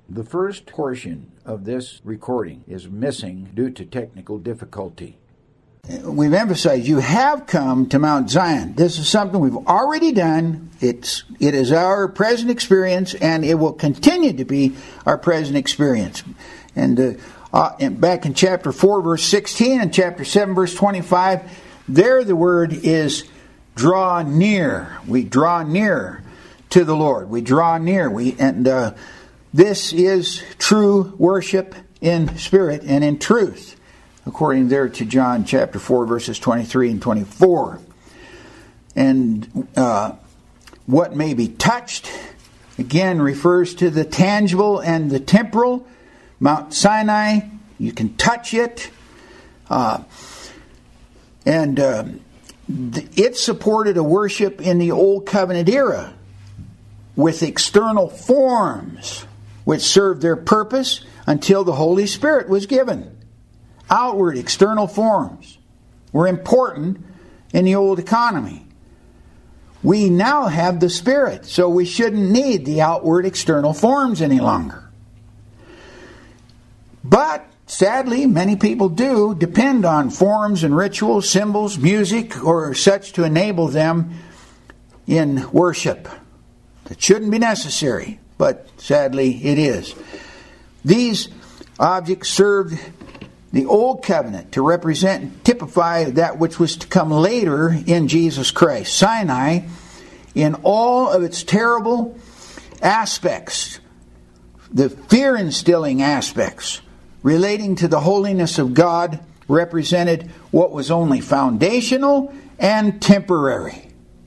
The first portion of this recording is missing due to technical difficulty. We've emphasized you have come to Mount Zion. This is something we've already done. It is our present experience, and it will continue to be our present experience. And back in chapter 4, verse 16, and chapter 7, verse 25, there the word is draw near. We draw near to the Lord. We draw near. This is true worship in spirit and in truth, according there to John chapter 4, verses 23 and 24. And what may be touched, again, refers to the tangible and the temporal. Mount Sinai, you can touch it. It supported a worship in the Old Covenant era with external forms which served their purpose until the Holy Spirit was given. Outward, external forms were important in the old economy. We now have the Spirit, so we shouldn't need the outward, external forms any longer. But, sadly, many people do depend on forms and rituals, symbols, music, or such to enable them in worship. It shouldn't be necessary, but sadly it is. These objects served the Old Covenant to represent and typify that which was to come later in Jesus Christ. Sinai, in all of its terrible aspects, the fear-instilling aspects relating to the holiness of God, represented what was only foundational and temporary.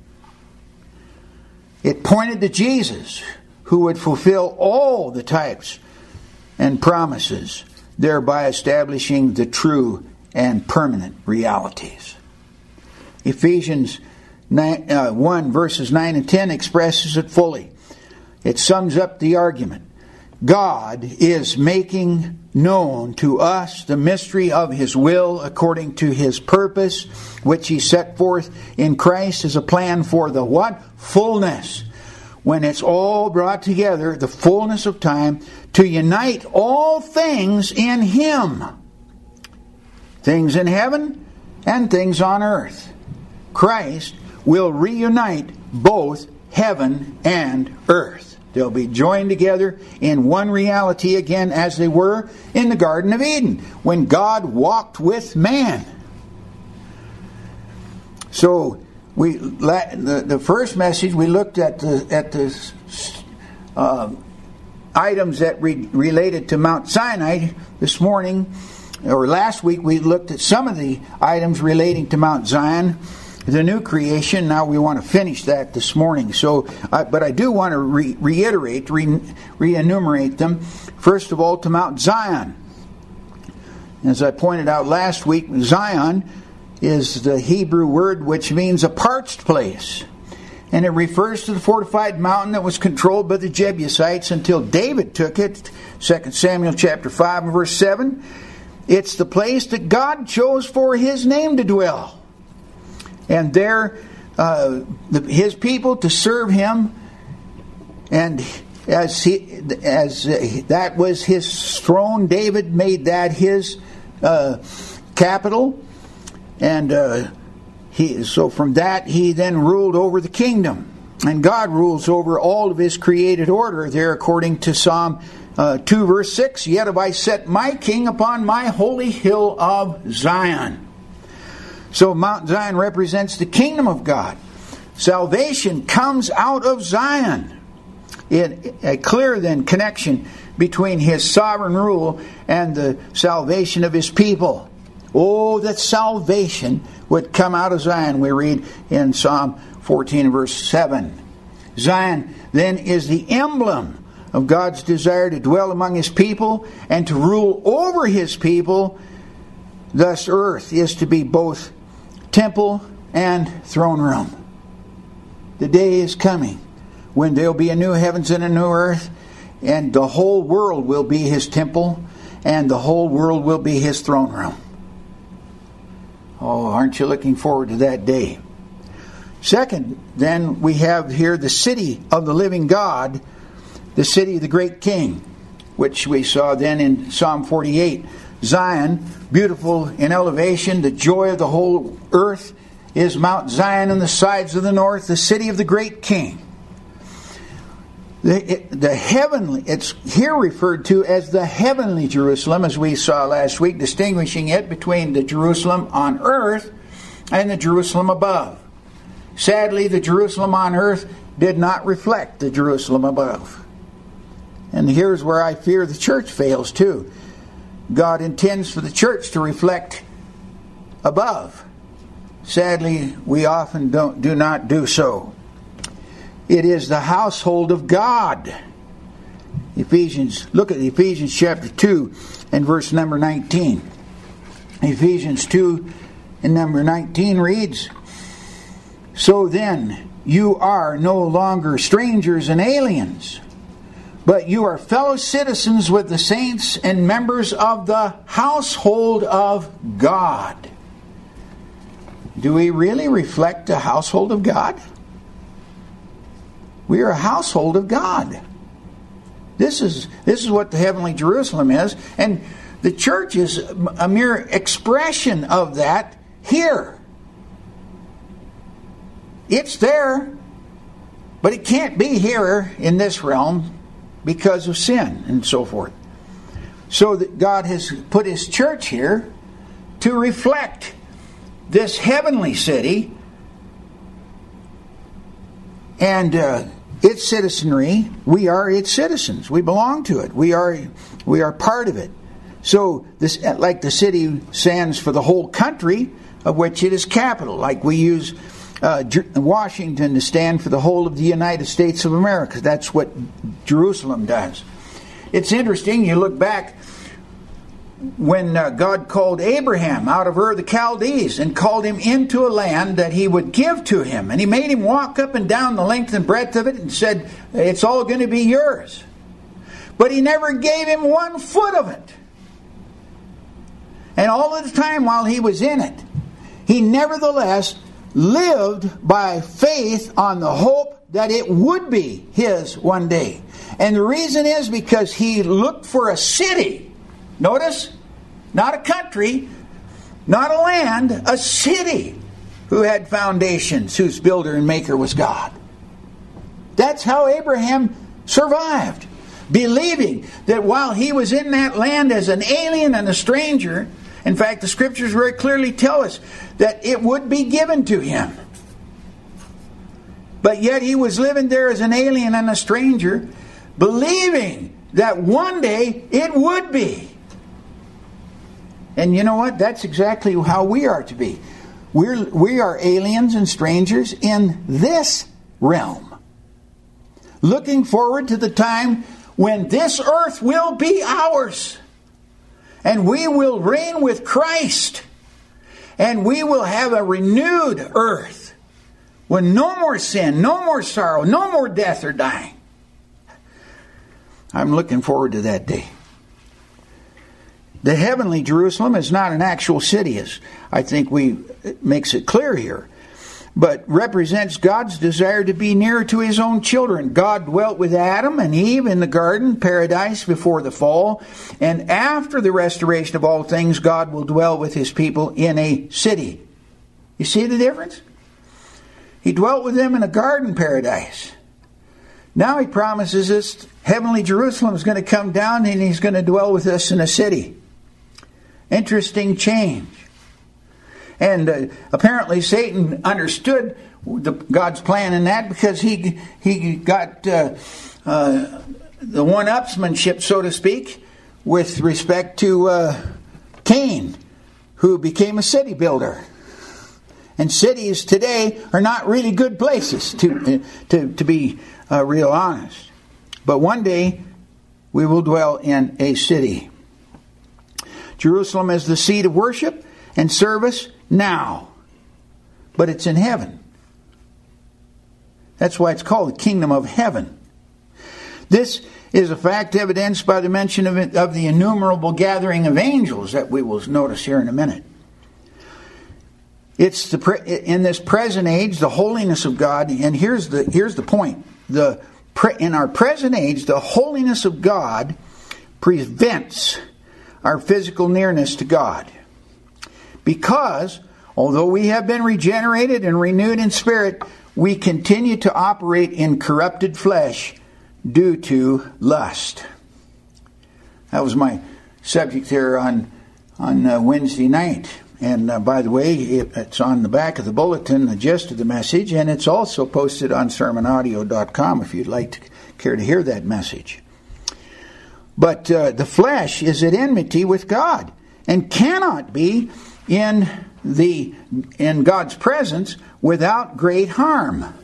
It pointed to Jesus, who would fulfill all the types and promises, thereby establishing the true and permanent realities. Ephesians 1 verses 9 and 10 expresses it fully. It sums up the argument. God is making known to us the mystery of His will according to His purpose, which He set forth in Christ as a plan for the what? Fullness. When it's all brought together, the fullness of time, to unite all things in Him. Things in heaven and things on earth. Christ will reunite both heaven and earth. They'll be joined together in one reality again as they were in the Garden of Eden when God walked with man. So the first message we looked at the items that related to Mount Sinai. This morning or last week we looked at some of the items relating to Mount Zion, the new creation. Now we want to finish that this morning. So, but I do want to reiterate, re-enumerate them. First of all, to Mount Zion. As I pointed out last week, Zion is the Hebrew word which means a parched place. And it refers to the fortified mountain that was controlled by the Jebusites until David took it. 2 Samuel chapter 5 and verse 7. It's the place that God chose for His name to dwell. And there, His people to serve Him, and as that was His throne, David made that His capital, and so from that He then ruled over the kingdom, and God rules over all of His created order. There, according to Psalm 2 verse 6, "Yet have I set my king upon my holy hill of Zion." So Mount Zion represents the kingdom of God. Salvation comes out of Zion. A clear then connection between His sovereign rule and the salvation of His people. Oh, that salvation would come out of Zion, we read in Psalm 14 verse 7. Zion then is the emblem of God's desire to dwell among His people and to rule over His people. Thus earth is to be both temple and throne room. The day is coming when there will be a new heavens and a new earth, and the whole world will be His temple, and the whole world will be His throne room. Oh, aren't you looking forward to that day? Second, then, we have here the city of the living God, the city of the great King, which we saw then in Psalm 48. Zion, beautiful in elevation, the joy of the whole earth, is Mount Zion on the sides of the north, the city of the great King. The heavenly, it's here referred to as the heavenly Jerusalem, as we saw last week, distinguishing it between the Jerusalem on earth and the Jerusalem above. Sadly, the Jerusalem on earth did not reflect the Jerusalem above. And here's where I fear the church fails too. God intends for the church to reflect above. Sadly, we often do not do so. It is the household of God. Look at Ephesians chapter 2 and verse number 19. Ephesians 2 and number 19 reads, "So then you are no longer strangers and aliens, but you are fellow citizens with the saints and members of the household of God." Do we really reflect the household of God? We are a household of God. This is what the heavenly Jerusalem is, and the church is a mere expression of that here. It's there, but it can't be here in this realm because of sin and so forth. So that God has put His church here to reflect this heavenly city and its citizenry. We are its citizens. We belong to it. We are part of it. So this, like the city stands for the whole country, of which it is capital. Like we use Washington to stand for the whole of the United States of America. That's what Jerusalem does. It's interesting. You look back when God called Abraham out of Ur the Chaldees and called him into a land that He would give to him. And He made him walk up and down the length and breadth of it and said, it's all going to be yours. But He never gave him 1 foot of it. And all of the time while he was in it, he nevertheless lived by faith on the hope that it would be his one day. And the reason is because he looked for a city. Notice, not a country, not a land, a city who had foundations, whose builder and maker was God. That's how Abraham survived, believing that while he was in that land as an alien and a stranger, in fact, the Scriptures very clearly tell us that it would be given to him. But yet he was living there as an alien and a stranger, believing that one day it would be. And you know what? That's exactly how we are to be. We are aliens and strangers in this realm, looking forward to the time when this earth will be ours. And we will reign with Christ. And we will have a renewed earth with no more sin, no more sorrow, no more death or dying. I'm looking forward to that day. The heavenly Jerusalem is not an actual city, as I think it makes it clear here, but represents God's desire to be nearer to His own children. God dwelt with Adam and Eve in the garden, paradise, before the fall. And after the restoration of all things, God will dwell with His people in a city. You see the difference? He dwelt with them in a garden paradise. Now He promises us heavenly Jerusalem is going to come down and He's going to dwell with us in a city. Interesting change. And apparently Satan understood God's plan in that, because he got the one-upsmanship, so to speak, with respect to Cain, who became a city builder. And cities today are not really good places, to be real honest. But one day we will dwell in a city. Jerusalem is the seat of worship and service now, but it's in heaven. That's why it's called the kingdom of heaven. This is a fact evidenced by the mention of the innumerable gathering of angels that we will notice here in a minute. It's in this present age, the holiness of God, and here's the point. In our present age, the holiness of God prevents our physical nearness to God. Because, although we have been regenerated and renewed in spirit, we continue to operate in corrupted flesh due to lust. That was my subject there on Wednesday night. And by the way, it's on the back of the bulletin, the gist of the message, and it's also posted on sermonaudio.com if you'd like to care to hear that message. But the flesh is at enmity with God and cannot be in God's presence without great harm.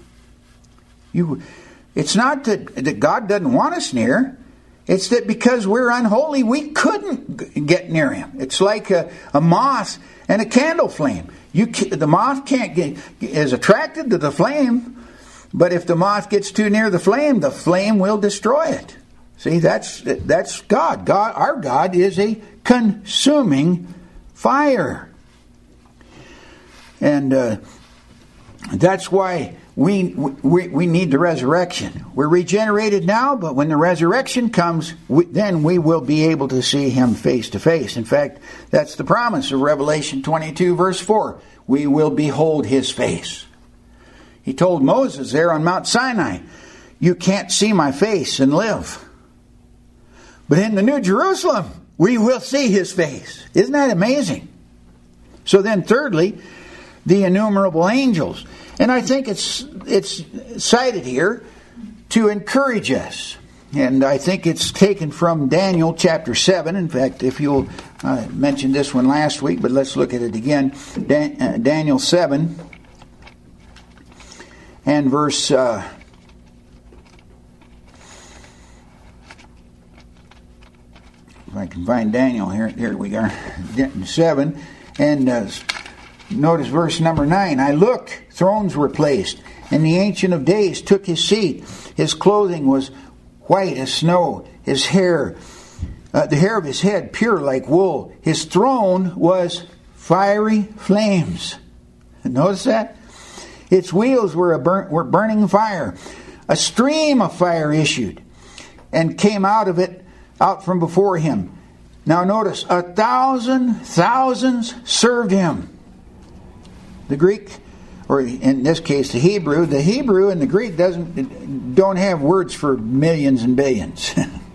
It's not that God doesn't want us near. It's that because we're unholy, we couldn't get near Him. It's like a moth and a candle flame. The moth is attracted to the flame, but if the moth gets too near the flame will destroy it. See, that's God. Our God is a consuming fire. And that's why we need the resurrection. We're regenerated now, but when the resurrection comes, then we will be able to see Him face to face. In fact, that's the promise of Revelation 22, verse 4. We will behold His face. He told Moses there on Mount Sinai, you can't see my face and live. But in the New Jerusalem, we will see His face. Isn't that amazing? So then thirdly, the innumerable angels. And I think it's cited here to encourage us. And I think it's taken from Daniel chapter 7. In fact, if you'll mention this one last week, but let's look at it again. Daniel 7 and verse... if I can find Daniel here we are, 7, and notice verse number 9. I looked, thrones were placed, and the Ancient of Days took his seat. His clothing was white as snow, his hair, the hair of his head pure like wool. His throne was fiery flames. Notice that? Its wheels were burning fire. A stream of fire issued and came out from before him. Now notice, 1,000 served him. The Greek, or in this case the Hebrew and the Greek don't have words for millions and billions.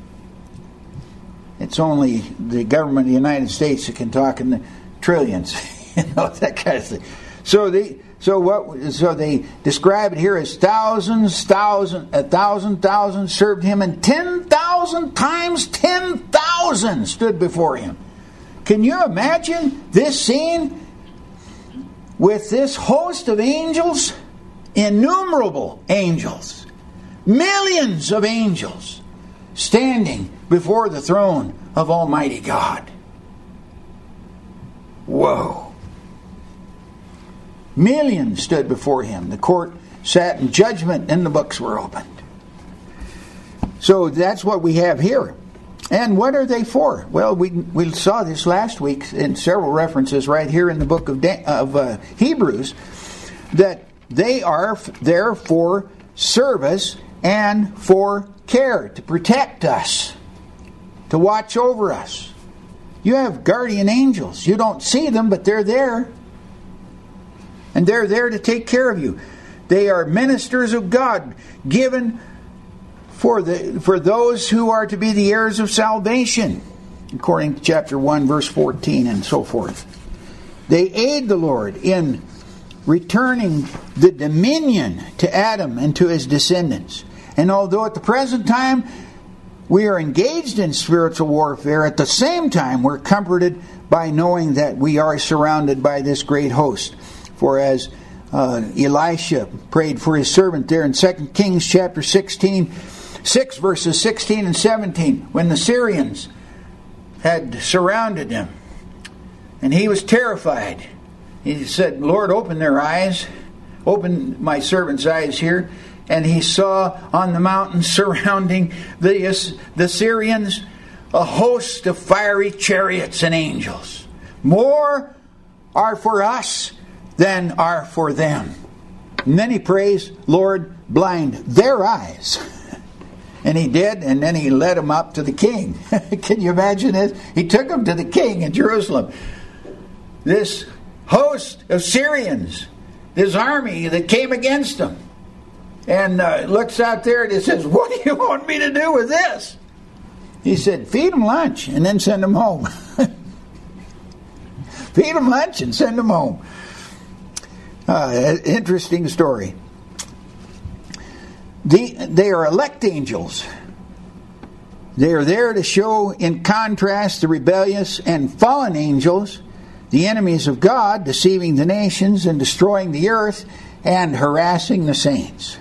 It's only the government of the United States that can talk in the trillions, that kind of thing. So they describe it here as 1,000 served him, and 10,000 times 10,000 stood before him. Can you imagine this scene with this host of angels, innumerable angels, millions of angels standing before the throne of Almighty God? Whoa. Millions stood before him. The court sat in judgment and the books were opened. So that's what we have here. And what are they for? Well, we saw this last week in several references right here in the book of Hebrews, that they are there for service and for care, to protect us, to watch over us. You have guardian angels. You don't see them, but they're there. And they're there to take care of you. They are ministers of God, given for those who are to be the heirs of salvation, according to chapter 1, verse 14, and so forth. They aid the Lord in returning the dominion to Adam and to his descendants. And although at the present time we are engaged in spiritual warfare, at the same time we're comforted by knowing that we are surrounded by this great host. For as Elisha prayed for his servant there in 2 Kings chapter 6 verses 16 and 17, when the Syrians had surrounded him and he was terrified, he said, Lord, open their eyes, open my servant's eyes here. And he saw on the mountain surrounding the Syrians a host of fiery chariots and angels. More are for us than are for them. And then he prays, Lord, blind their eyes. And he did, and then he led them up to the king. Can you imagine this? He took them to the king in Jerusalem. This host of Syrians, this army that came against him. And looks out there and he says, what do you want me to do with this? He said, feed them lunch and then send them home. Feed them lunch and send them home. Interesting story. They are elect angels. They are there to show in contrast the rebellious and fallen angels, the enemies of God, deceiving the nations and destroying the earth and harassing the saints.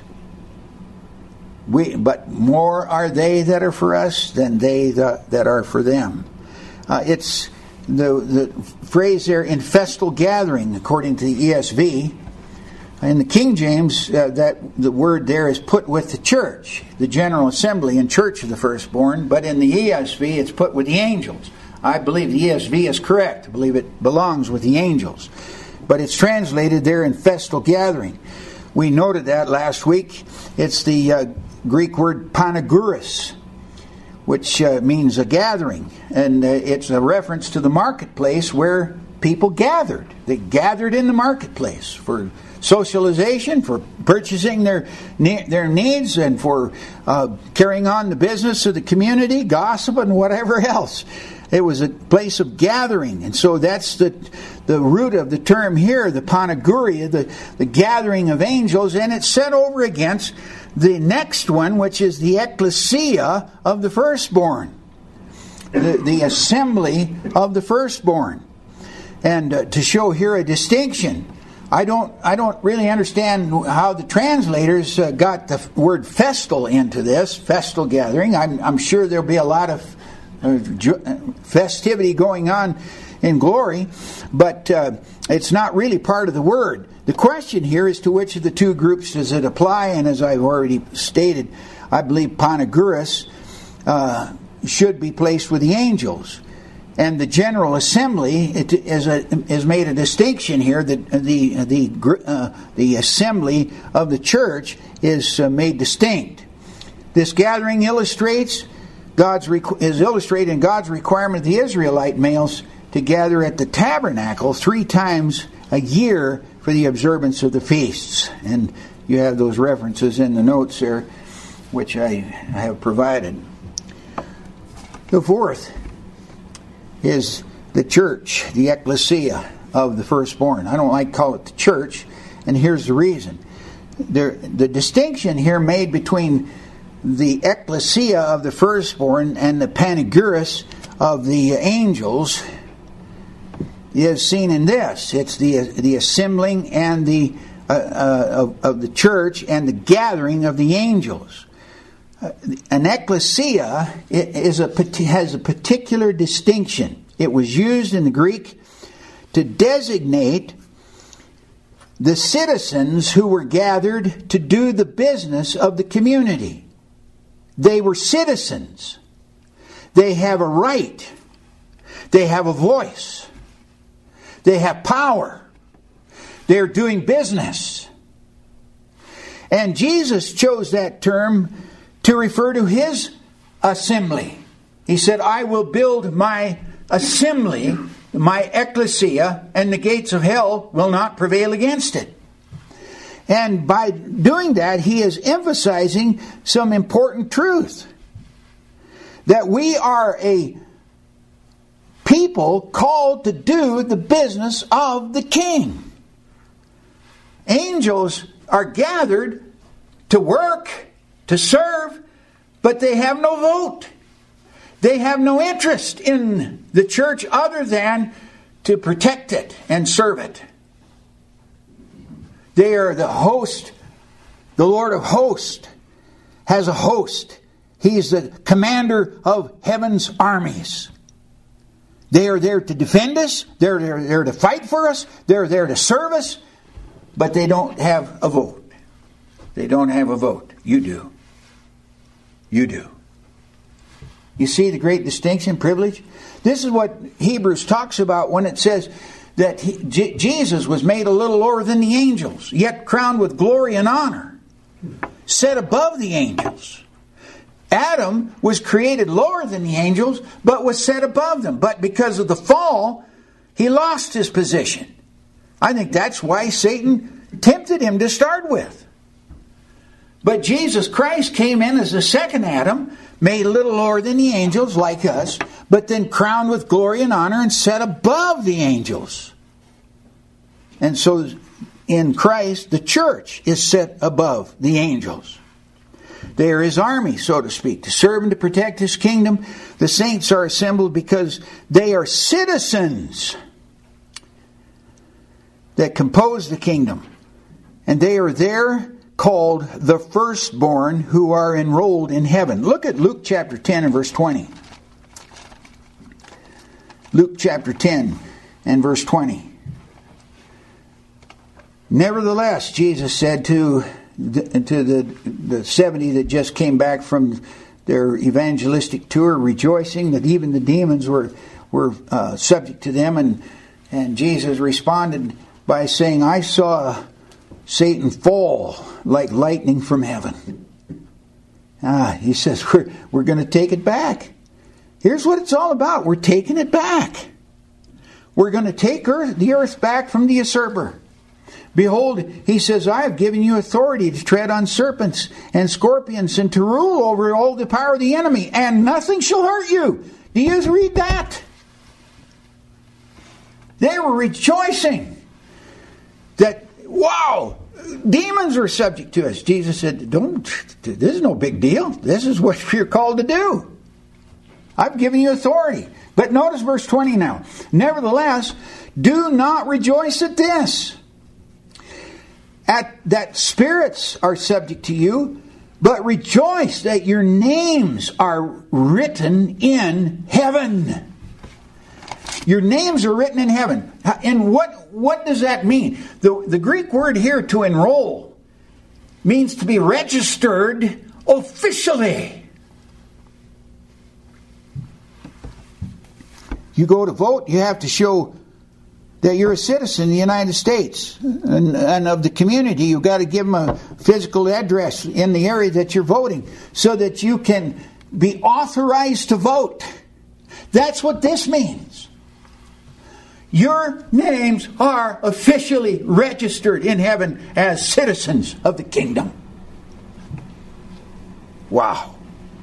But more are they that are for us than they that are for them. It's the phrase there, in festal gathering, according to the ESV. In the King James, that the word there is put with the church, the general assembly and church of the firstborn. But in the ESV, it's put with the angels. I believe the ESV is correct. I believe it belongs with the angels. But it's translated there in festal gathering. We noted that last week. It's the Greek word panagouros, which means a gathering. And it's a reference to the marketplace where people gathered. They gathered in the marketplace for socialization, for purchasing their needs, and for carrying on the business of the community, gossip, and whatever else. It was a place of gathering. And so that's the root of the term here, the panagouria, the gathering of angels. And it's set over against the next one, which is the ecclesia of the firstborn, the assembly of the firstborn. And to show here a distinction, I don't really understand how the translators got the word festal into this, festal gathering. I'm sure there'll be a lot of festivity going on in glory, but it's not really part of the word. The question here is to which of the two groups does it apply, and as I've already stated, I believe panagouros should be placed with the angels. And the General Assembly has made a distinction here that the assembly of the church is made distinct. This gathering is illustrated in God's requirement of the Israelite males to gather at the tabernacle 3 times a year for the observance of the feasts. And you have those references in the notes there, which I have provided. The fourth is the church, the ecclesia of the firstborn. I don't like to call it the church, and here's the reason. The distinction here made between the ecclesia of the firstborn and the panagouros of the angels is seen in this. It's the assembling and of the church and the gathering of the angels. An ecclesia has a particular distinction. It was used in the Greek to designate the citizens who were gathered to do the business of the community. They were citizens. They have a right. They have a voice. They have power. They're doing business. And Jesus chose that term to refer to his assembly. He said, I will build my assembly, my ecclesia, and the gates of hell will not prevail against it. And by doing that, he is emphasizing some important truth. That we are a people called to do the business of the King. Angels are gathered to work, to serve, but they have no vote. They have no interest in the church other than to protect it and serve it. They are the host. The Lord of hosts has a host. He's the commander of heaven's armies. They are there to defend us. They're there to fight for us. They're there to serve us. But they don't have a vote. They don't have a vote. You do. You do. You see the great distinction, privilege? This is what Hebrews talks about when it says that Jesus was made a little lower than the angels, yet crowned with glory and honor, set above the angels. Adam was created lower than the angels, but was set above them. But because of the fall, he lost his position. I think that's why Satan tempted him to start with. But Jesus Christ came in as the second Adam, made a little lower than the angels, like us, but then crowned with glory and honor and set above the angels. And so in Christ, the church is set above the angels. They are his army, so to speak, to serve and to protect his kingdom. The saints are assembled because they are citizens that compose the kingdom. And they are there called the firstborn who are enrolled in heaven. Look at Luke chapter 10 and verse 20. Luke chapter 10 and verse 20. Nevertheless, Jesus said to the 70 that just came back from their evangelistic tour, rejoicing that even the demons were subject to them, and Jesus responded by saying, I saw Satan fall like lightning from heaven. He says, we're going to take it back. Here's what it's all about. We're taking it back. We're going to take the earth back from the usurper. Behold, he says, I have given you authority to tread on serpents and scorpions and to rule over all the power of the enemy, and nothing shall hurt you. Do you read that? They were rejoicing that, wow, demons are subject to us. Jesus said, this is no big deal. This is what you're called to do. I've given you authority. But notice verse 20 now. Nevertheless, do not rejoice at this, that spirits are subject to you, but rejoice that your names are written in heaven. Your names are written in heaven. And what does that mean? The Greek word here, to enroll, means to be registered officially. You go to vote, you have to show that you're a citizen of the United States and of the community. You've got to give them a physical address in the area that you're voting so that you can be authorized to vote. That's what this means. Your names are officially registered in heaven as citizens of the kingdom. Wow.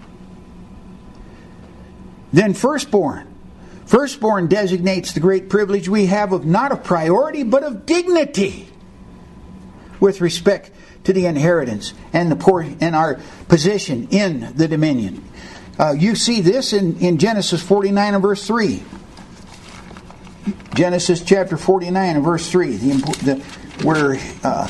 Then firstborn. Firstborn designates the great privilege we have of not of priority, but of dignity with respect to the inheritance and our position in the dominion. You see this in Genesis 49 and verse 3. Genesis chapter 49 and verse 3, where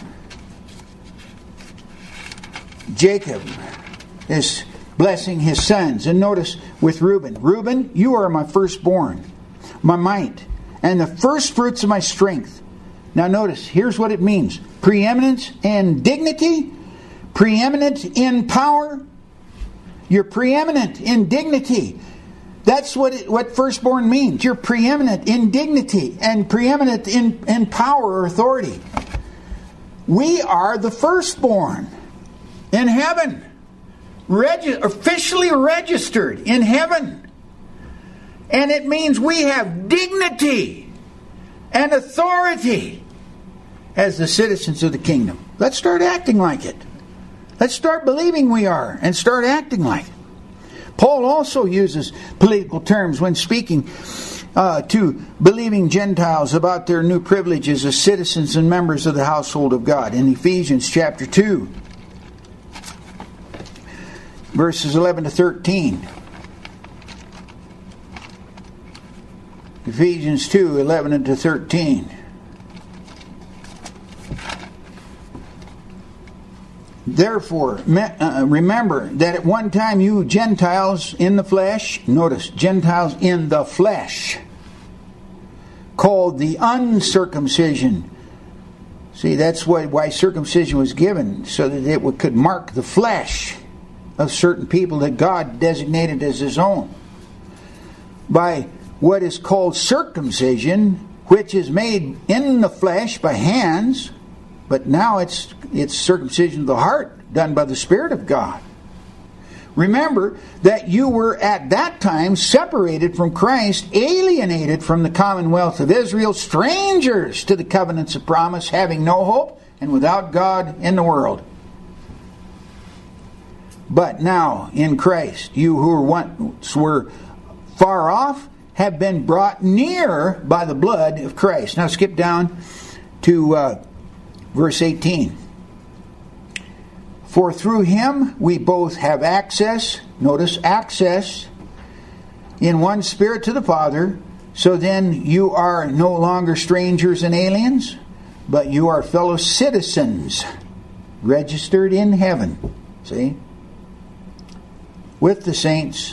Jacob is blessing his sons. And notice with Reuben, you are my firstborn, my might, and the first fruits of my strength. Now notice, here's what it means. Preeminence in dignity, preeminent in power. You're preeminent in dignity. That's what firstborn means. You're preeminent in dignity and preeminent in power or authority. We are the firstborn in heaven. Officially registered in heaven. And it means we have dignity and authority as the citizens of the kingdom. Let's start acting like it. Let's start believing we are and start acting like it. Paul also uses political terms when speaking to believing Gentiles about their new privileges as citizens and members of the household of God. In Ephesians chapter 2, verses 11 to 13. Ephesians 2, 11 to 13. Therefore, remember that at one time you Gentiles in the flesh, notice, Gentiles in the flesh, called the uncircumcision. See, that's why circumcision was given, so that it could mark the flesh of certain people that God designated as His own. By what is called circumcision, which is made in the flesh by hands, but now it's circumcision of the heart, done by the Spirit of God. Remember that you were at that time separated from Christ, alienated from the commonwealth of Israel, strangers to the covenants of promise, having no hope, and without God in the world. But now, in Christ, you who once were far off have been brought near by the blood of Christ. Now skip down to verse 18. For through him we both have access, notice access, in one Spirit to the Father. So then you are no longer strangers and aliens, but you are fellow citizens, registered in heaven. See? With the saints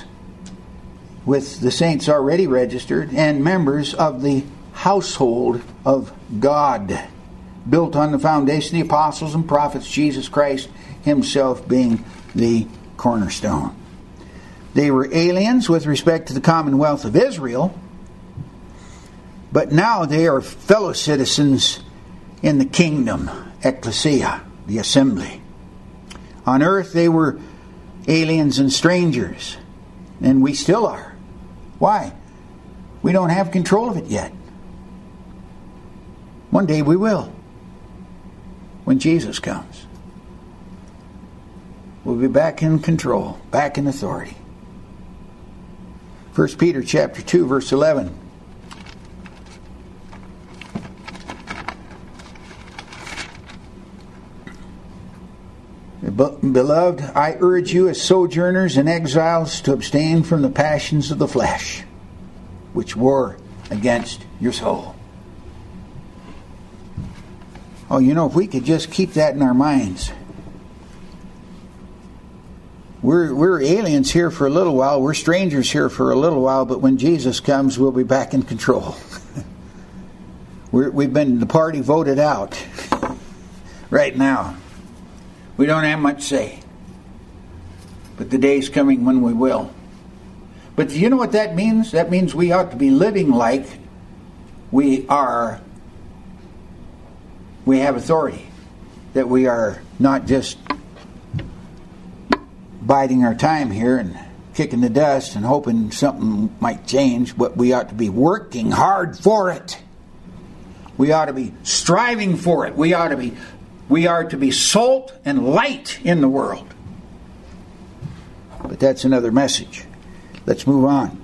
already registered, and members of the household of God, built on the foundation of the apostles and prophets, Jesus Christ himself being the cornerstone. They were aliens with respect to the commonwealth of Israel, but now they are fellow citizens in the kingdom, ecclesia, the assembly. On earth they were aliens and strangers, and we still are. Why? We don't have control of it yet. One day we will, when Jesus comes. We'll be back in control, back in authority. 1 Peter chapter 2, verse 11. Beloved, I urge you as sojourners and exiles to abstain from the passions of the flesh, which war against your soul. Oh, if we could just keep that in our minds. We're aliens here for a little while. We're strangers here for a little while. But when Jesus comes, we'll be back in control. We've been the party voted out right now. We don't have much say. But the day's coming when we will. But do you know what that means? That means we ought to be living like we have authority. That we are not just biding our time here and kicking the dust and hoping something might change, but we ought to be working hard for it. We ought to be striving for it. We are to be salt and light in the world. But that's another message. Let's move on.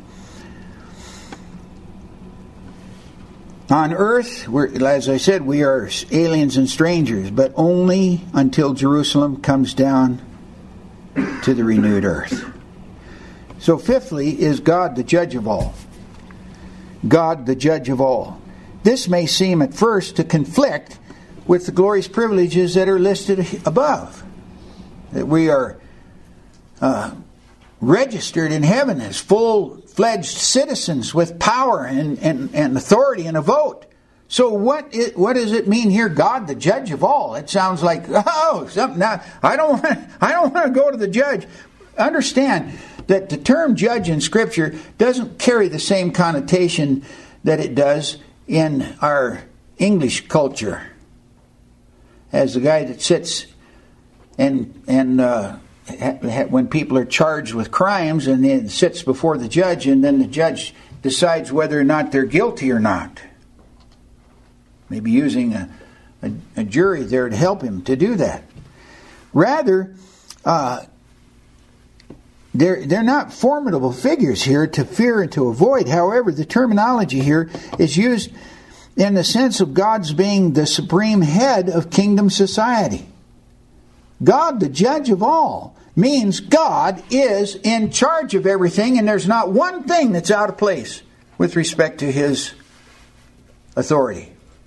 On earth, as I said, we are aliens and strangers, but only until Jerusalem comes down to the renewed earth. So fifthly is God the judge of all. God the judge of all. This may seem at first to conflict with the glorious privileges that are listed above. That we are registered in heaven as full-fledged citizens with power and authority and a vote. So what does it mean here, God the judge of all? It sounds like, something. Now, I don't want to go to the judge. Understand that the term judge in Scripture doesn't carry the same connotation that it does in our English culture. As the guy that sits and when people are charged with crimes and then sits before the judge, and then the judge decides whether or not they're guilty or not. Maybe using a jury there to help him to do that. Rather, they're not formidable figures here to fear and to avoid. However, the terminology here is used in the sense of God's being the supreme head of kingdom society. God, the judge of all, means God is in charge of everything, and there's not one thing that's out of place with respect to his authority.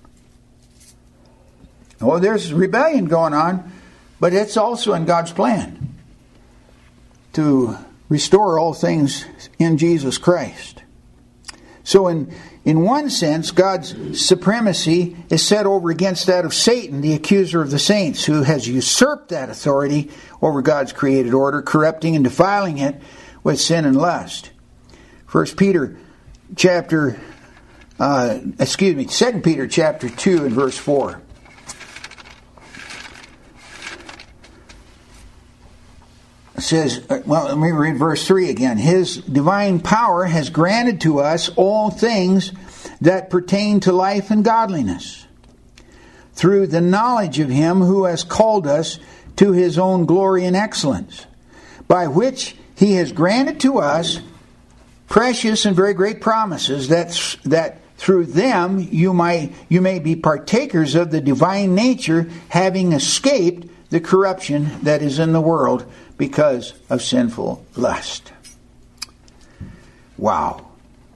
Oh, there's rebellion going on, but it's also in God's plan to restore all things in Jesus Christ. So in one sense, God's supremacy is set over against that of Satan, the accuser of the saints, who has usurped that authority over God's created order, corrupting and defiling it with sin and lust. 2 Peter chapter 2 and verse 4. says, well, let me read verse 3 again. His divine power has granted to us all things that pertain to life and godliness, through the knowledge of Him who has called us to His own glory and excellence, by which He has granted to us precious and very great promises, that through them you may be partakers of the divine nature, having escaped the corruption that is in the world because of sinful lust. Wow.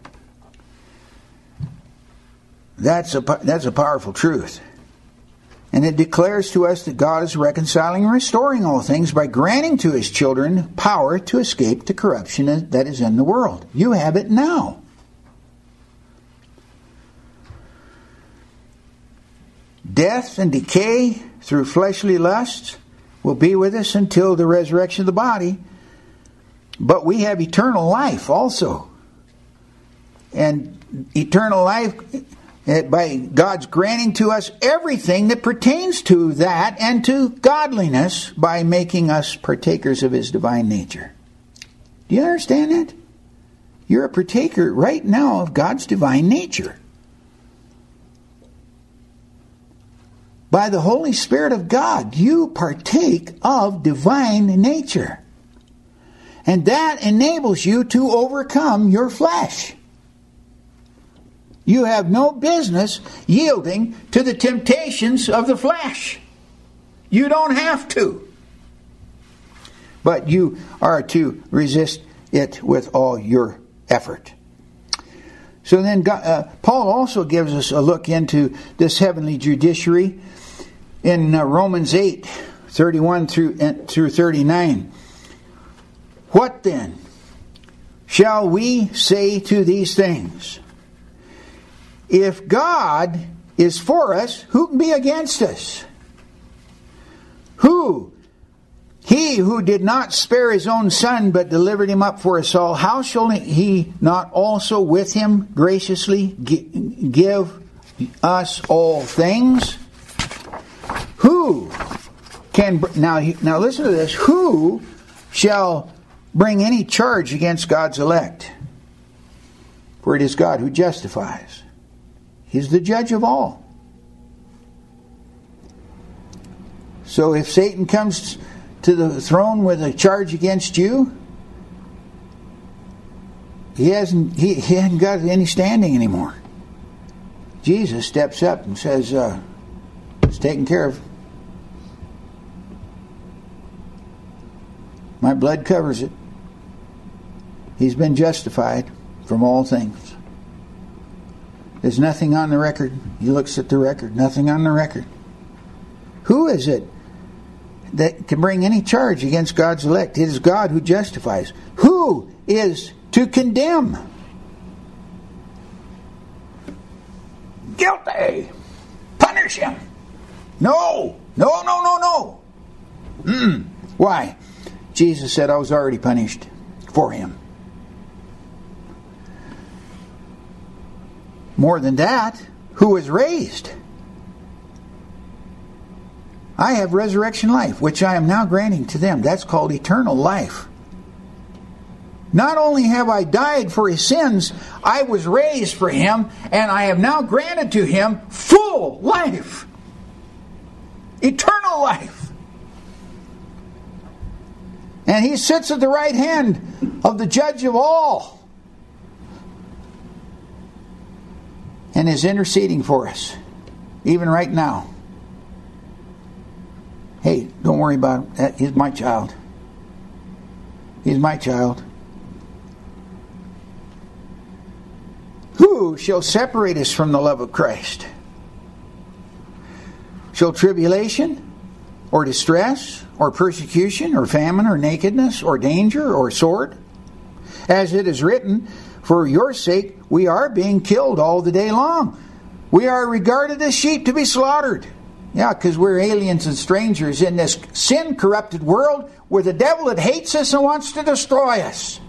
That's a powerful truth. And it declares to us that God is reconciling and restoring all things by granting to His children power to escape the corruption that is in the world. You have it now. Death and decay through fleshly lusts will be with us until the resurrection of the body. But we have eternal life also. And eternal life, by God's granting to us everything that pertains to that and to godliness by making us partakers of His divine nature. Do you understand that? You're a partaker right now of God's divine nature. By the Holy Spirit of God, you partake of divine nature. And that enables you to overcome your flesh. You have no business yielding to the temptations of the flesh. You don't have to. But you are to resist it with all your effort. So then Paul also gives us a look into this heavenly judiciary in Romans 8, 31 through 39. What then shall we say to these things? If God is for us, who can be against us? He who did not spare His own Son, but delivered Him up for us all, how shall He not also with Him graciously give us all things? Who can, now listen to this, who shall bring any charge against God's elect? For it is God who justifies. He's the judge of all. So if Satan comes to the throne with a charge against you, he hasn't got any standing anymore. Jesus steps up and says, it's taken care of. My blood covers it. He's been justified from all things. There's nothing on the record. He looks at the record. Nothing on the record. Who is it that can bring any charge against God's elect? It is God who justifies. Who is to condemn? Guilty. Punish him. No. Why? Jesus said, I was already punished for him. More than that, who was raised? I have resurrection life, which I am now granting to them. That's called eternal life. Not only have I died for his sins, I was raised for him, and I have now granted to him full life. Eternal life. And he sits at the right hand of the judge of all, and is interceding for us, even right now. Hey, don't worry about it. He's my child. He's my child. Who shall separate us from the love of Christ? Shall tribulation, or distress, or persecution, or famine, or nakedness, or danger, or sword? As it is written, for your sake we are being killed all the day long. We are regarded as sheep to be slaughtered. Yeah, because we're aliens and strangers in this sin-corrupted world with a devil that hates us and wants to destroy us.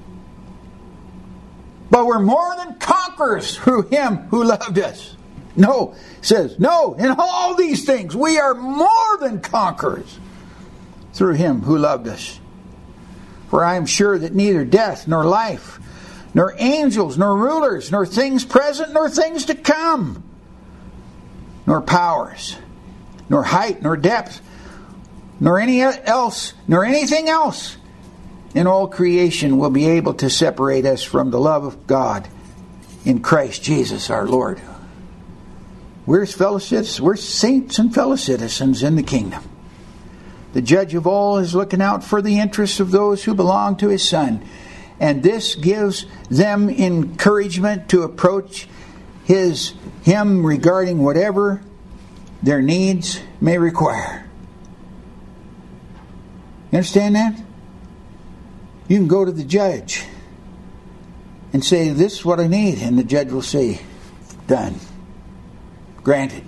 But we're more than conquerors through him who loved us. No, it says, no, in all these things we are more than conquerors through him who loved us. For I am sure that neither death, nor life, nor angels, nor rulers, nor things present, nor things to come, nor powers, nor height, nor depth, nor anything else in all creation will be able to separate us from the love of God in Christ Jesus our Lord. We're saints and fellow citizens in the kingdom. The judge of all is looking out for the interests of those who belong to his Son. And this gives them encouragement to approach him regarding whatever their needs may require. You understand that? You can go to the judge and say, this is what I need. And the judge will say, done. Granted.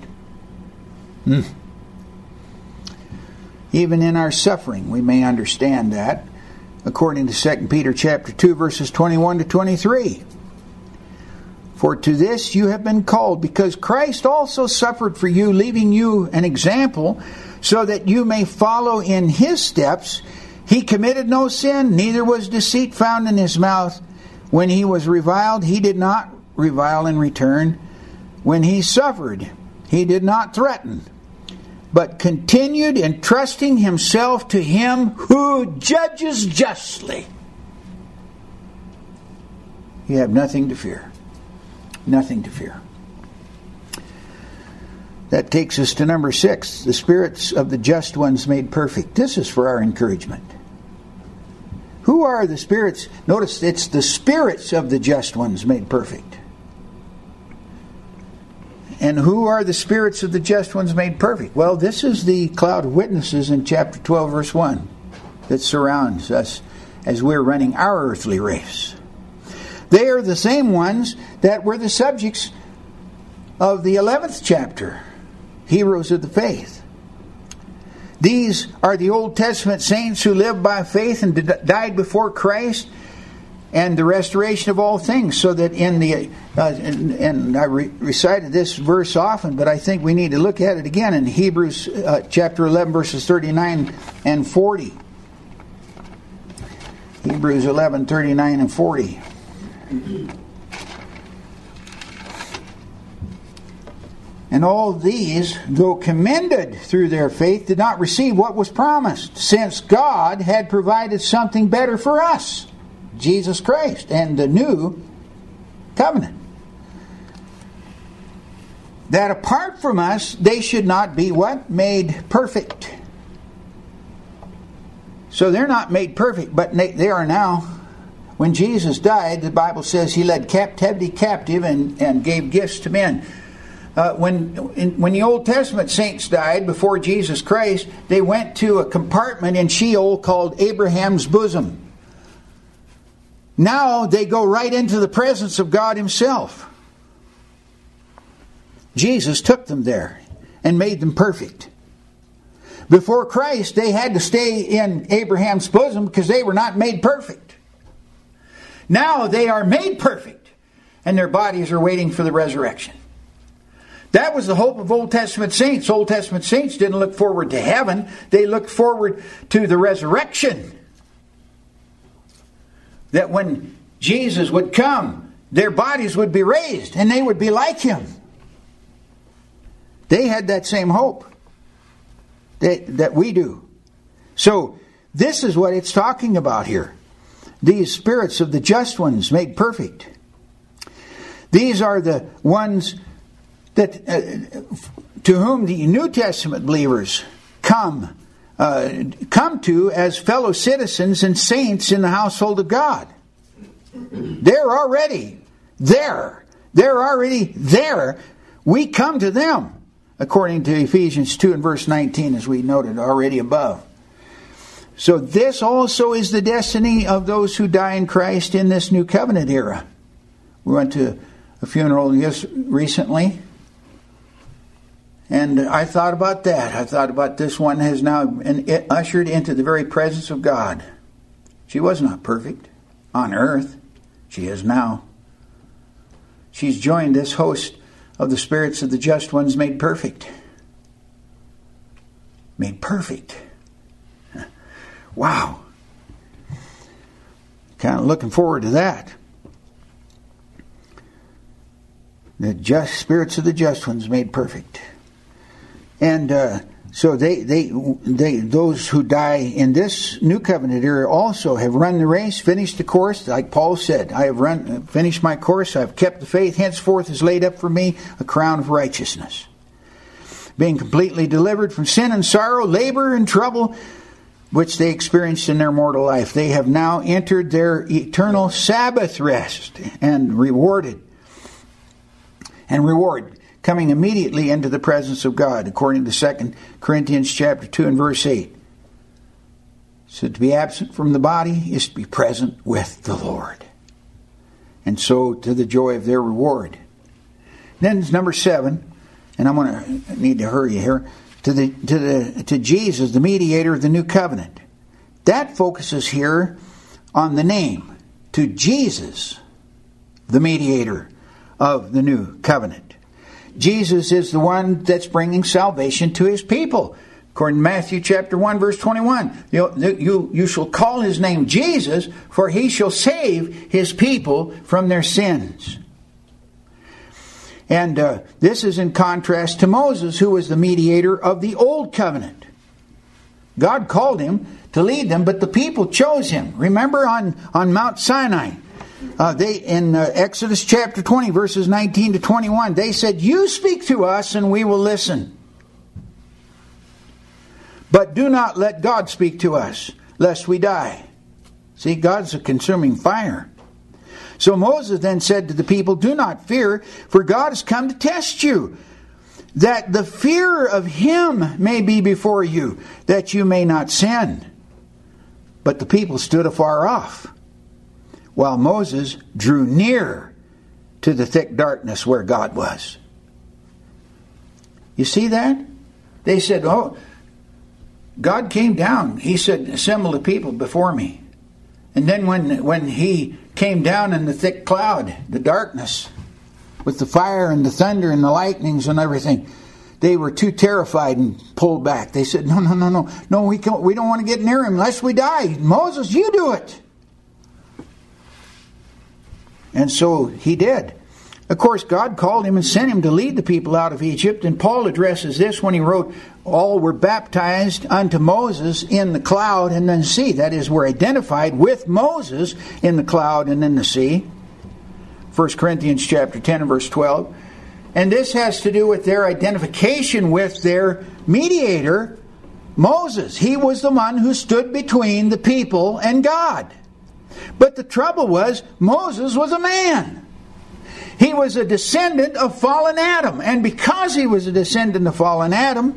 Even in our suffering, we may understand that, according to 2 Peter chapter 2, verses 21 to 23. For to this you have been called, because Christ also suffered for you, leaving you an example, so that you may follow in his steps. He committed no sin, neither was deceit found in his mouth. When he was reviled, he did not revile in return. When he suffered, he did not threaten, but continued entrusting himself to him who judges justly. You have nothing to fear. Nothing to fear. That takes us to number 6, the spirits of the just ones made perfect. This is for our encouragement. Who are the spirits? Notice it's the spirits of the just ones made perfect. And who are the spirits of the just ones made perfect? Well, this is the cloud of witnesses in chapter 12, verse 1 that surrounds us as we're running our earthly race. They are the same ones that were the subjects of the 11th chapter, Heroes of the Faith. These are the Old Testament saints who lived by faith and died before Christ and the restoration of all things, so that in the and I recited this verse often, but I think we need to look at it again in Hebrews chapter 11, verses 39 and 40. Hebrews 11, 39 and 40. And all these, though commended through their faith, did not receive what was promised, since God had provided something better for us, Jesus Christ, and the new covenant. That apart from us, they should not be what? Made perfect. So they're not made perfect, but they are now. When Jesus died, the Bible says he led captivity captive and gave gifts to men. When the Old Testament saints died before Jesus Christ, they went to a compartment in Sheol called Abraham's bosom. Now they go right into the presence of God himself. Jesus took them there and made them perfect. Before Christ, they had to stay in Abraham's bosom because they were not made perfect. Now they are made perfect, and their bodies are waiting for the resurrection. That was the hope of Old Testament saints. Old Testament saints didn't look forward to heaven. They looked forward to the resurrection. That when Jesus would come, their bodies would be raised and they would be like him. They had that same hope that we do. So this is what it's talking about here. These spirits of the just ones made perfect. These are the ones that to whom the New Testament believers come to as fellow citizens and saints in the household of God. They're already there. They're already there. We come to them, according to Ephesians 2 and verse 19, as we noted already above. So this also is the destiny of those who die in Christ in this new covenant era. We went to a funeral just recently, and I thought about that. I thought about this one has now been ushered into the very presence of God. She was not perfect on earth. She is now. She's joined this host of the spirits of the just ones made perfect. Made perfect. Wow. Kind of looking forward to that. The just spirits of the just ones made perfect. And so those who die in this new covenant era also have run the race, finished the course, like Paul said, I have finished my course, I have kept the faith, henceforth is laid up for me a crown of righteousness. Being completely delivered from sin and sorrow, labor and trouble, which they experienced in their mortal life. They have now entered their eternal Sabbath rest and reward, coming immediately into the presence of God, according to 2 Corinthians chapter 2 and verse 8. So to be absent from the body is to be present with the Lord. And so to the joy of their reward. Then it's number 7, and I'm going to need to hurry here, to Jesus, the mediator of the new covenant. That focuses here on the name, to Jesus, the mediator of the new covenant. Jesus is the one that's bringing salvation to his people. According to Matthew chapter 1 verse 21, you shall call his name Jesus, for he shall save his people from their sins. And this is in contrast to Moses, who was the mediator of the old covenant. God called him to lead them, but the people chose him. Remember on Mount Sinai, in Exodus chapter 20, verses 19 to 21, they said, "You speak to us and we will listen. But do not let God speak to us, lest we die." See, God's a consuming fire. So Moses then said to the people, "Do not fear, for God has come to test you, that the fear of him may be before you, that you may not sin." But the people stood afar off, while Moses drew near to the thick darkness where God was. You see that? They said, "Oh, God came down." He said, "Assemble the people before me." And then when he came down in the thick cloud, the darkness, with the fire and the thunder and the lightnings and everything, they were too terrified and pulled back. They said, No, we don't want to get near him lest we die. Moses, you do it. And so he did. Of course, God called him and sent him to lead the people out of Egypt. And Paul addresses this when he wrote, "All were baptized unto Moses in the cloud and in the sea." That is, were identified with Moses in the cloud and in the sea. 1 Corinthians chapter 10 and verse 12. And this has to do with their identification with their mediator, Moses. He was the one who stood between the people and God. But the trouble was, Moses was a man. He was a descendant of fallen Adam. And because he was a descendant of fallen Adam,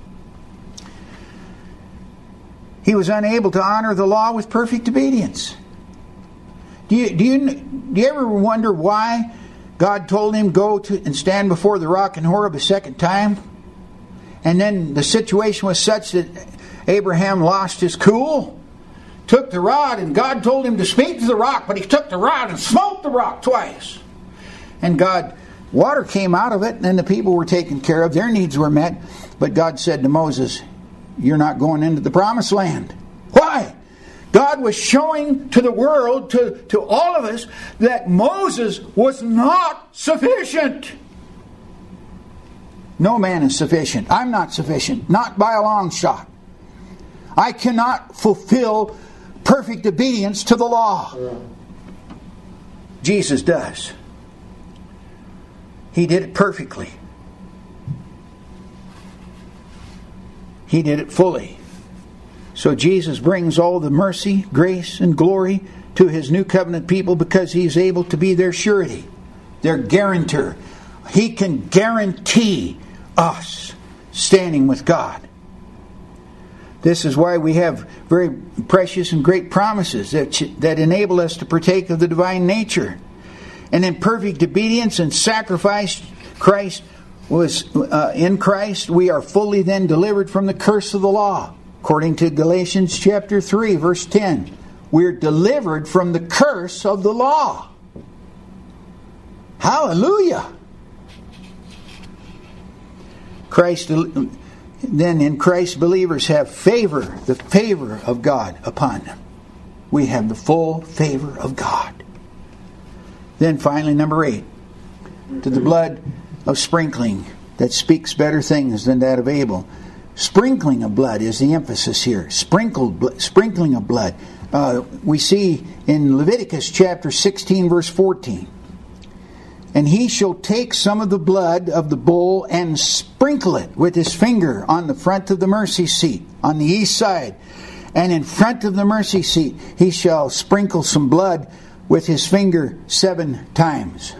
he was unable to honor the law with perfect obedience. Do you ever wonder why God told him go to and stand before the rock in Horeb a second time? And then the situation was such that Abraham lost his cool, took the rod, and God told him to speak to the rock, but he took the rod and smote the rock twice. And water came out of it, and the people were taken care of. Their needs were met. But God said to Moses, "You're not going into the promised land." Why? God was showing to the world, to all of us, that Moses was not sufficient. No man is sufficient. I'm not sufficient. Not by a long shot. I cannot fulfill perfect obedience to the law. Jesus does. He did it perfectly. He did it fully. So Jesus brings all the mercy, grace, and glory to his new covenant people because he is able to be their surety, their guarantor. He can guarantee us standing with God. This is why we have very precious and great promises that enable us to partake of the divine nature. And in perfect obedience and sacrifice, in Christ, we are fully then delivered from the curse of the law. According to Galatians chapter 3, verse 10, we're delivered from the curse of the law. Hallelujah! Then in Christ, believers have favor, the favor of God upon them. we have the full favor of God. Then finally, number 8, to the blood of sprinkling that speaks better things than that of Abel. Sprinkling of blood is the emphasis here. Sprinkling of blood. We see in Leviticus chapter 16, verse 14. And he shall take some of the blood of the bull and sprinkle it with his finger on the front of the mercy seat, on the east side. And in front of the mercy seat he shall sprinkle some blood with his finger 7 times.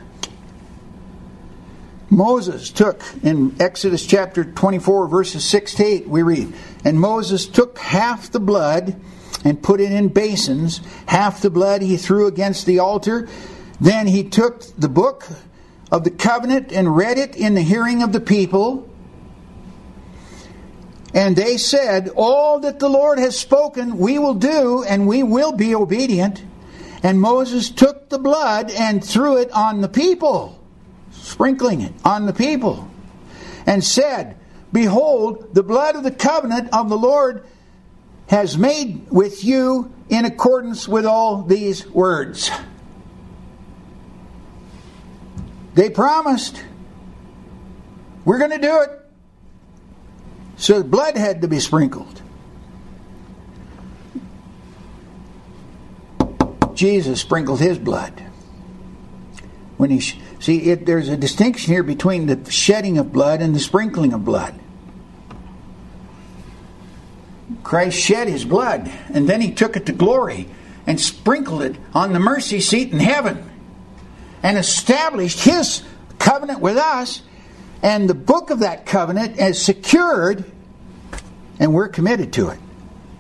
Moses took, in Exodus chapter 24, verses 6 to 8, we read, and Moses took half the blood and put it in basins. Half the blood he threw against the altar. Then he took the book of the covenant and read it in the hearing of the people. And they said, all that the Lord has spoken we will do, and we will be obedient. And Moses took the blood and threw it on the people, sprinkling it on the people, and said, behold, the blood of the covenant of the Lord has made with you in accordance with all these words. They promised, we're going to do it. So the blood had to be sprinkled. Jesus sprinkled his blood. When he there's a distinction here between the shedding of blood and the sprinkling of blood. Christ shed his blood, and then he took it to glory and sprinkled it on the mercy seat in heaven and established his covenant with us, and the book of that covenant is secured, and we're committed to it.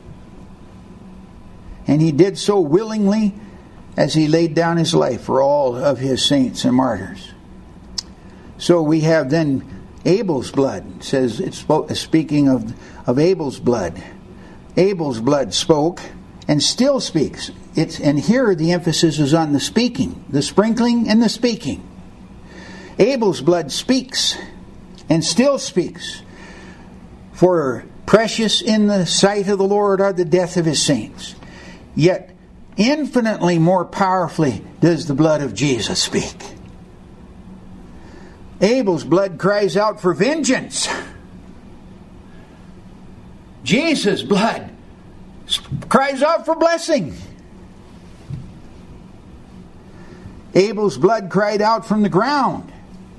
And he did so willingly as he laid down his life for all of his saints and martyrs. So we have then Abel's blood. It says, it's speaking of Abel's blood. Abel's blood spoke and still speaks. And here the emphasis is on the speaking, the sprinkling and the speaking. Abel's blood speaks and still speaks. For precious in the sight of the Lord are the death of his saints. Yet infinitely more powerfully does the blood of Jesus speak. Abel's blood cries out for vengeance. Jesus' blood cries out for blessing. Abel's blood cried out from the ground.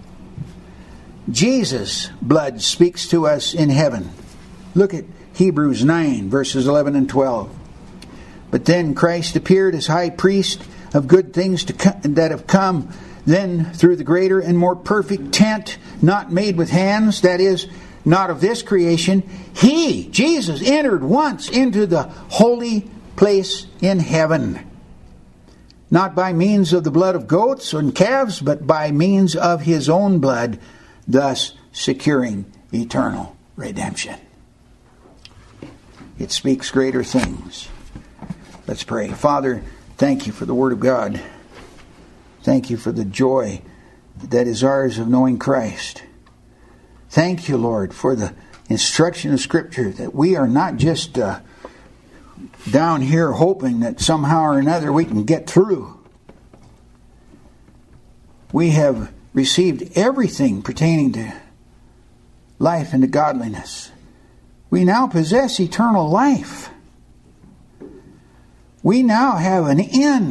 Jesus' blood speaks to us in heaven. Look at Hebrews 9, verses 11 and 12. But then Christ appeared as high priest of good things that have come then through the greater and more perfect tent, not made with hands, that is, not of this creation. He, Jesus, entered once into the holy place in heaven, not by means of the blood of goats and calves, but by means of his own blood, thus securing eternal redemption. It speaks greater things. Let's pray. Father, thank you for the Word of God. Thank you for the joy that is ours of knowing Christ. Thank you, Lord, for the instruction of Scripture, that we are not just down here hoping that somehow or another we can get through. We have received everything pertaining to life and to godliness. We now possess eternal life. We now have an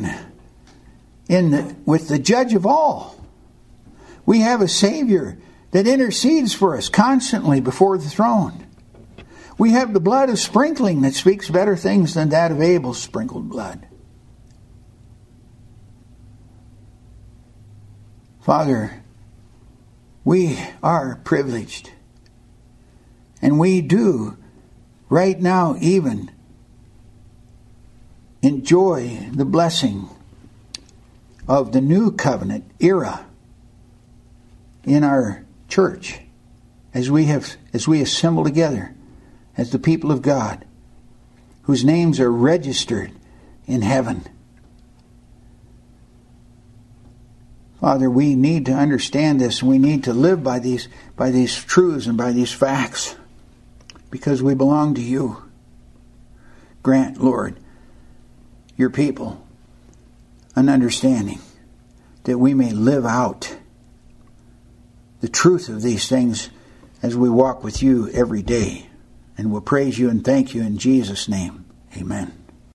with the judge of all. We have a Savior that intercedes for us constantly before the throne. We have the blood of sprinkling that speaks better things than that of Abel's sprinkled blood. Father, we are privileged. And we do, right now even, enjoy the blessing of the new covenant era in our church as we assemble together as the people of God, whose names are registered in heaven. Father, we need to understand this, and we need to live by these truths and by these facts, because we belong to you. Grant, Lord, your people an understanding that we may live out the truth of these things as we walk with you every day. And we'll praise you and thank you in Jesus' name. Amen.